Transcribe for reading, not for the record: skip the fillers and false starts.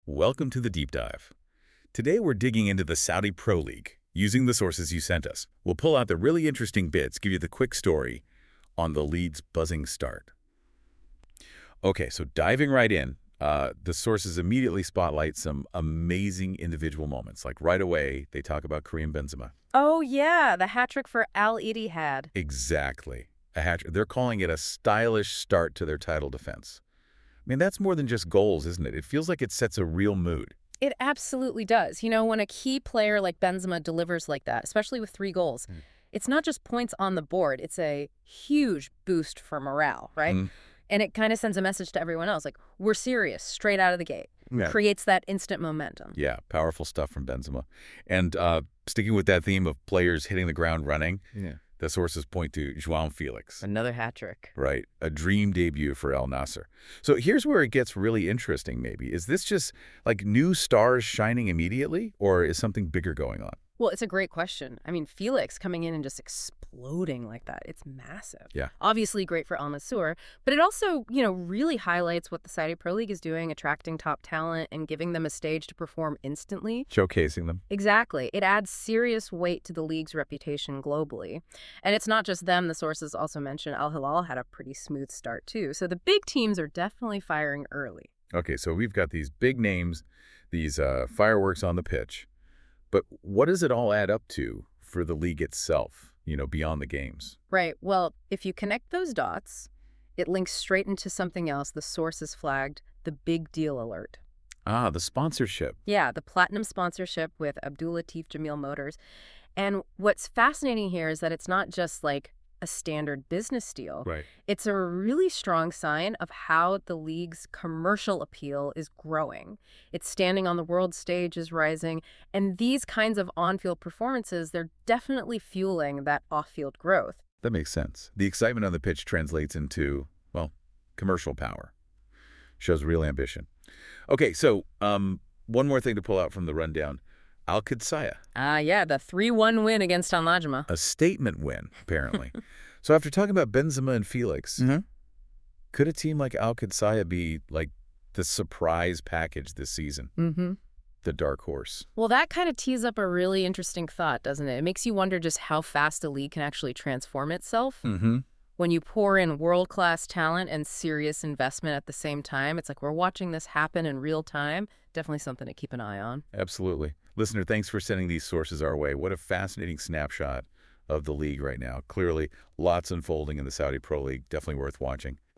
Welcome to the Deep Dive. Today we're digging into the Saudi Pro League, using the sources you sent us. We'll pull out the really interesting bits, give you the quick story on the league's buzzing start. Okay, so diving right in, the sources immediately spotlight some amazing individual moments. Like right away, they talk about Karim Benzema. Oh, yeah, the hat trick for Al Ittihad. Exactly. A hat trick. They're calling it a stylish start to their title defense. I mean, that's more than just goals, isn't it? It feels like it sets a real mood. It absolutely does. You know, when a key player like Benzema delivers like that, especially with 3 goals, it's not just points on the board. It's a huge boost for morale, right? And it kind of sends a message to everyone else, like, we're serious, straight out of the gate. Yeah. Creates that instant momentum. Yeah, powerful stuff from Benzema. And sticking with that theme of players hitting the ground running, the sources point to João Felix. Another hat trick. Right, a dream debut for Al Nassr. So here's where it gets really interesting, maybe. Is this just like new stars shining immediately, or is something bigger going on? Well, it's a great question. I mean, Felix coming in and just exploding like that, it's massive. Yeah. Obviously great for Al Nassr, but it also, really highlights what the Saudi Pro League is doing, attracting top talent and giving them a stage to perform instantly. Showcasing them. Exactly. It adds serious weight to the league's reputation globally. And it's not just them. The sources also mention Al Hilal had a pretty smooth start, too. So the big teams are definitely firing early. Okay, so we've got these big names, these fireworks on the pitch. But what does it all add up to for the league itself, beyond the games? Right. Well, if you connect those dots, it links straight into something else the sources flagged, the big deal alert. Ah, the sponsorship. Yeah, the platinum sponsorship with Abdul Latif Jameel Motors. And what's fascinating here is that it's not just like a standard business deal. Right. It's a really strong sign of how the league's commercial appeal is growing. Its standing on the world stage is rising, and these kinds of on-field performances, they're definitely fueling that off-field growth. That makes sense. The excitement on the pitch translates into, commercial power. Shows real ambition. Okay, so one more thing to pull out from the rundown. Al Qadsiya. Yeah, the 3-1 win against Al Najma. A statement win, apparently. So after talking about Benzema and Felix, could a team like Al Qadsiya be like the surprise package this season? The dark horse. Well, that kind of tees up a really interesting thought, doesn't it? It makes you wonder just how fast a league can actually transform itself. When you pour in world-class talent and serious investment at the same time, it's like we're watching this happen in real time. Definitely something to keep an eye on. Absolutely. Listener, thanks for sending these sources our way. What a fascinating snapshot of the league right now. Clearly, lots unfolding in the Saudi Pro League. Definitely worth watching.